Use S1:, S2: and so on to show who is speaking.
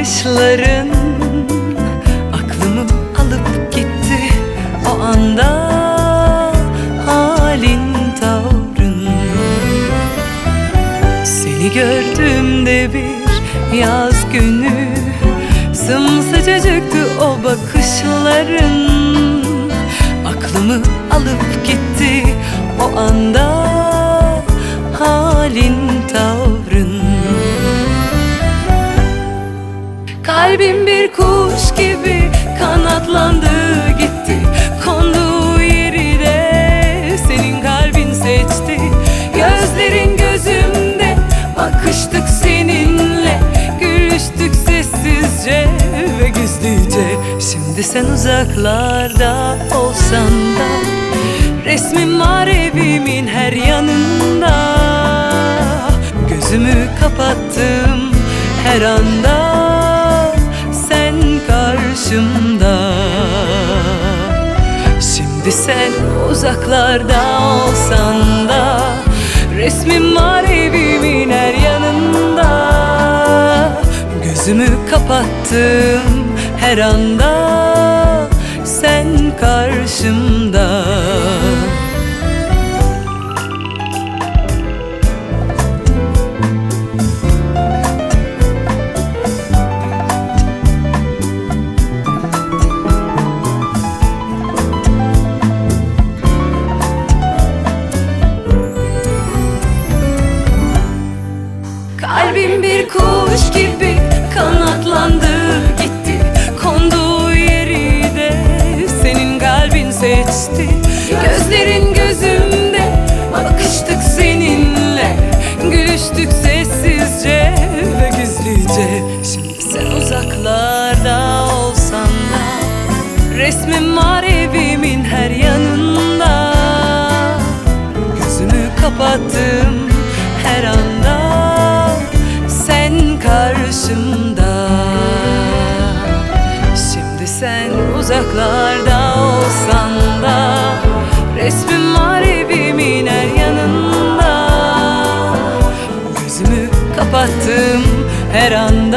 S1: bakışların aklımı alıp gitti o anda. Halin, tavrın, seni gördüğümde bir yaz günü, sımsıcacıktı o bakışların. Aklımı alıp gitti o anda. Halin, tavrın, kalbim bir kuş gibi kanatlandı gitti. Konduğu yeri de senin kalbin seçti. Gözlerin gözümde, bakıştık seninle, gülüştük sessizce ve gizlice. Şimdi sen uzaklarda olsan da resmin var evimin her yanında. Gözümü kapattım her anda, sen karşımda. Şimdi sen uzaklarda olsan da resmin var evimin her yanında. Gözümü kapattım her anda, sen karşımda. Kalbim bir kuş gibi kanatlandı gitti. Konduğu yeri de senin kalbin seçti. Gözlerin gözümde, bakıştık seninle, gülüştük sessizce ve gizlice. Şimdi sen uzaklarda olsan da resmin var evimin her yanında. Gözümü kapattım her anda, sen karşımda. Şimdi sen uzaklarda olsan da resmin var evimin her yanında. Gözümü kapattım her anda,